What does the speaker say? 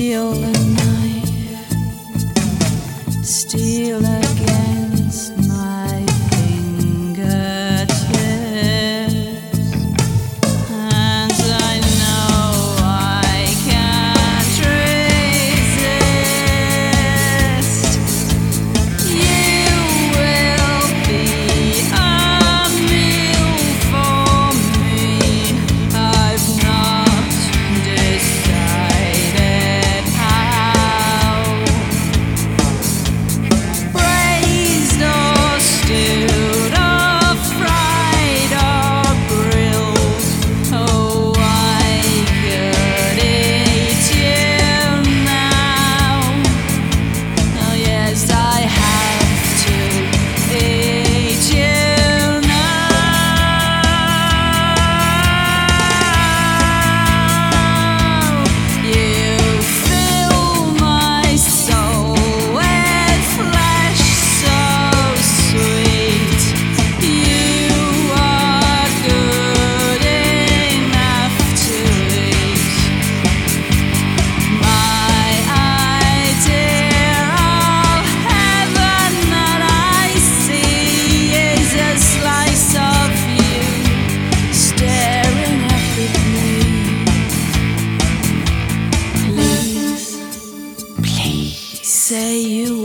feel the knife steal against my fingertips, and I know I can't resist. You will be a meal for me. I've not decided how. Braised or stewed or fried or grilled, oh, I could eat you now. Oh yes, I have to eat you now. You fill my soul with flesh so sweet. You are good enough to eat. My idea of heaven that I see is a slice of you staring up at me. Please, please say you